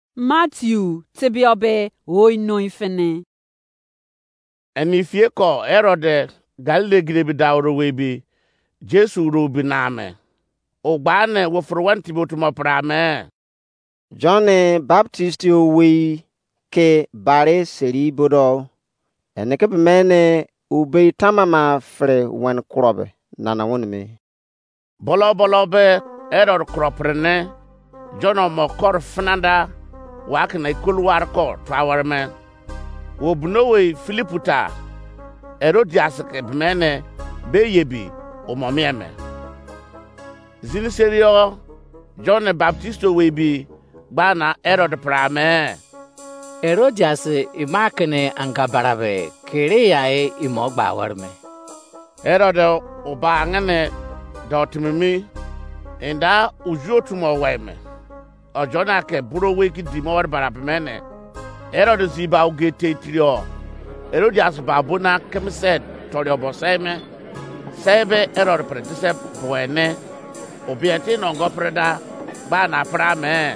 Matthew tebiobe oi noifene. Eni fie ko Herode Galile girebi dawro webi Jesu rubi name. Ogbane wo forwanti botuma prame. John Baptist we ke bare seri bodo. Ene ke bemene ube tamama fre wen krobe nana wonme. Bolo be Herod kroprene John mo kor fnanda wakna kulwar ko trawarme. Wo bunowe Filiputa Herodias ke bemene be yebi o momieme. Zini serio John Baptist webi bana Herod prame. Herodias imakene angabarabe kiriyae imogba warme. Herod oba ngane dotimi enda ujotumo weme. Ojona ke buro weki dimor barapemene. Herod ziba ugete trio. Herodias babuna kemset torio boseme. Sebe Herod predise poene. Obiete nongo preda bana prame.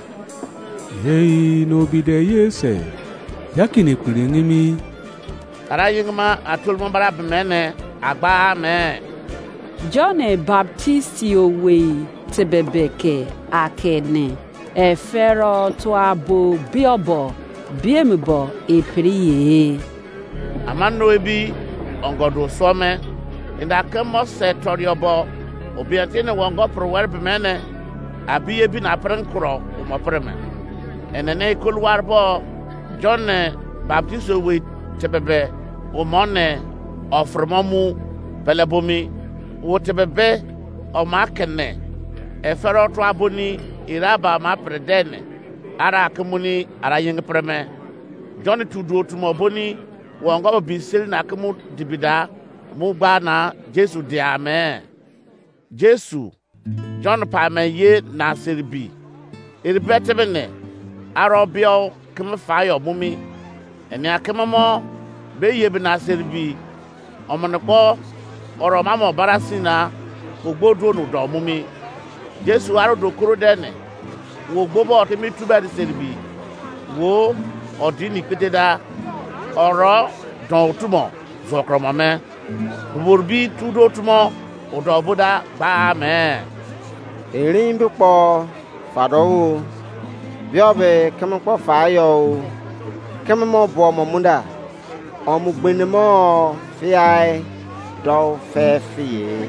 Yei no bide yese. Yakini kulingimi. Arayingma atulmo barapemene agba me. John Baptist we tebebeke akene. Efero to abo biobo biembo epriye. Amano ebi ongodo some inda kemo se toriobo obiate ne wongo prower bemene abiye bi na prenkro mo preme enene kulwarbo John Baptist we tebebe o monne ofremomu pelebomi wo tebebe o makene efero to aboni iraba ma predene ara akemuni ara yeng preme John tudo tumo boni wongo bisel na akemu dibida mu gba na Jesu di ame. Jesu John pame ye na serbi iribetebene arobio kem fayo mumi eni akemamo be ye bi na serbi omoneko oro mamo barasina ogbodo no do mumi Jesu aro do kuro dene wo gbobo temi tuba di serbi wo odini peteda oro don tumo zokromame burbi tudo tumo odoboda ba me Erin bi po fado biobe kempo fayo kemmo bo momunda omu gbenemo fiai do fefie.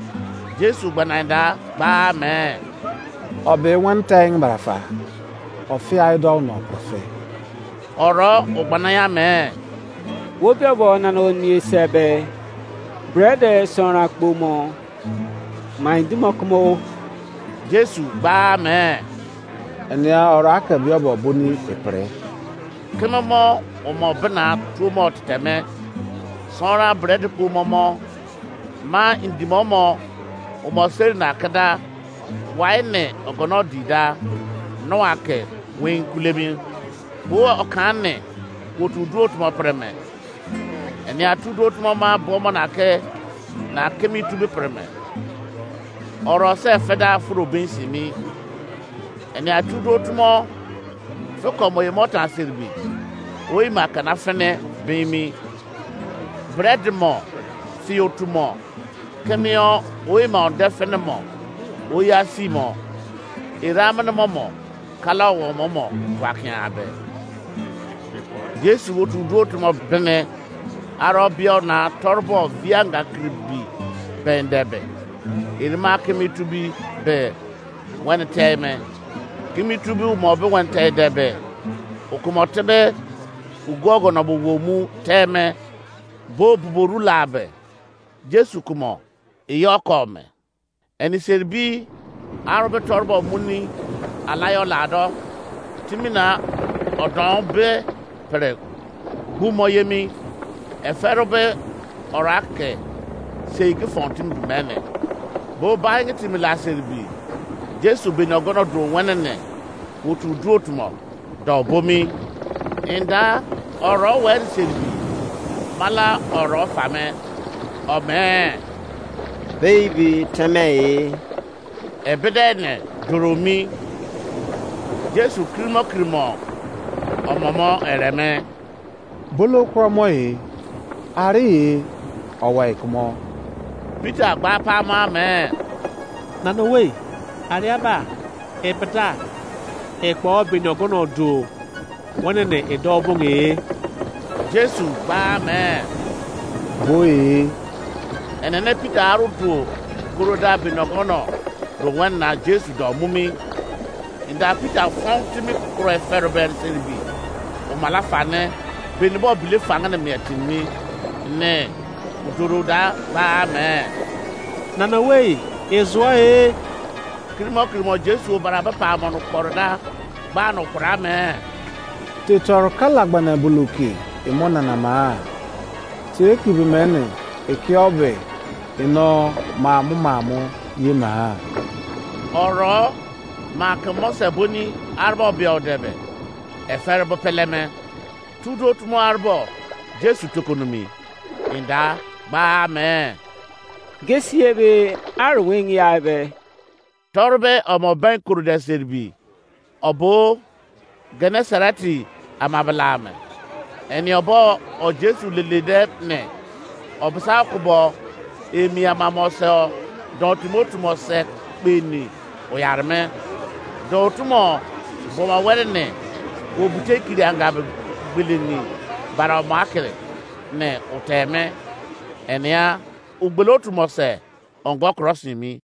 Jesu bananda ba me Obe one time barafa ofia idol no profe oro ogbanaya me wo bebo na no ni sebe bread sonra kpomo mindimo komo. Jesu ba me enia ora aka bi obo boni epre kemamo omo bena tumo teme sonra bread ko momo ma indimomo omo seri na kada waine ogono dida no ake wen kulemi wo okane wo tudo tumo preme eni atudo tumo ma bomo na kemi tubi preme oro se feda furo bensimi eni atudo tumo fokomo yemota serbi oyi makana fene bemi bread mo fio tumo kemio oyi ma onde fene mo oyi asimo iramane momo kala wo momo wakia abe Jesu wotu do tumo bene arobio na torbo vianga kribi bendebe irima kemi tubi be when teme kemi tubi mo be when tedebe okumotebe ugogo na bowomu teme bo buboru labe Jesu kumo iyokome eni serbi arobe torbo muni alayo lado timina odon be pere gumo yemi eferobe orake seiki fontim mene bo baangi timila serbi Jesu be nogono do wenene wotu do tumo do bomi inda oro wer serbi mala oro fame ome Baby teme ebedene doromi Jesu krimo ọmọmọ ẹrẹmẹ. Bolo kromo ye, ari ye, ọwa ikumo. Peter gba pama mẹ. Nana we, ariaba, epeta, ekpo binyogono do, wane ne edobo nge. Jesu gba mẹ. Bo ye. Ẹnẹnẹ Peter arudu goroda binyogono do wọn na Jesu dọ mumi. Nda Peter fọn timi kuro ẹfẹrẹ bẹn sẹribi. Ọmọla fanẹ, benibọ bile fanga na mẹtimi. Ne, goroda gba mẹ. Nana we, ezua ye. Krimo Jesu bara bẹ pa amọ nukpọrọda gba nukpọrọ mẹ. Te tọrọ kalagbana buluki, imo nana maa. Te ekibi mene, eki ọbẹ, ino maamu ye maa. Ọ̀rọ̀ máa kẹ mọ́sẹ̀ bóní arúbọ̀ bí ọ̀dẹ̀bẹ̀ ẹ̀fẹ́rẹ́ bọ́ pẹlẹmẹ túdú túmọ̀ arúbọ̀ Jésù tókònùmí ìdá gbáà mẹ́. Gesi ebe arụwe ngi ya ebe. Tọrọbẹ ọmọ bẹ́ẹ̀ kúrò dẹ̀ sẹ́rìbì ọ̀bọ Gẹnẹsẹrẹtì amabalàmẹ ẹni ọ̀bọ ọ̀ Jésù lele dẹ́ nẹ̀ ọ̀bùsà kúbọ̀ èmi àmàmọ̀sẹ̀ ọ̀ dọ̀tùmọ̀tùmọ̀sẹ̀ pẹ̀ni oyarme dọ̀tùmọ̀ bọ̀mọ̀ wẹ́rẹ́ nẹ̀ obùtẹ́ kiri anga gbẹlẹ́ni bara ọmọ akẹrẹ nẹ̀ ọ̀tẹ̀mẹ́ ẹ̀nìyà ugbẹ̀lẹ̀ otumọ̀sẹ̀ ọ̀ngọ́ kúrọ́sì mi.